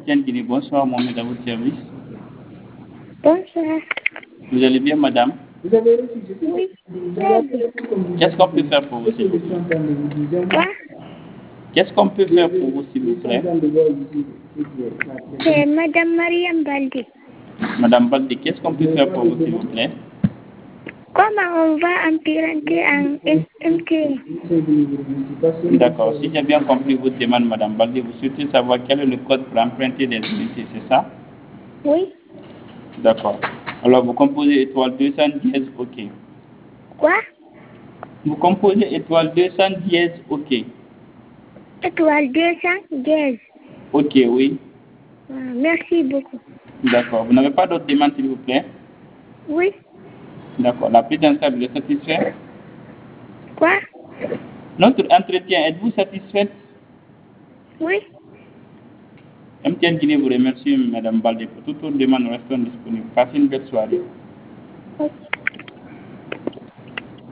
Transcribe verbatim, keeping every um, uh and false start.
M T N Guinée, bonsoir, Mohamed à votre service. Bonsoir. Vous allez bien, madame? Vous avez reçu, je sais. Oui. Qu'est-ce qu'on peut faire pour vous, s'il vous plaît? Quoi? Qu'est-ce qu'on peut faire pour vous, s'il vous plaît? C'est Madame Mariam Baldi. Madame Baldi, qu'est-ce qu'on peut faire pour vous, s'il vous plaît? Comment on va emprunter un M T N? D'accord. Si j'ai bien compris votre demande, Madame Baldi, vous souhaitez savoir quel est le code pour emprunter des unités, c'est ça? Oui. D'accord. Alors, vous composez étoile deux cent dièse, OK. Quoi? Vous composez étoile deux cent dièse, OK. Étoile deux cents dièse. OK, oui. Ah, merci beaucoup. D'accord. Vous n'avez pas d'autres demandes, s'il vous plaît? Oui. D'accord. La prise en charge, vous êtes satisfait? Quoi? Notre entretien, êtes-vous satisfaite? Oui. M T N Guinée vous remercie, Madame Baldi, pour toute autre demande. Nous restons disponibles. Passez une belle soirée. Ok.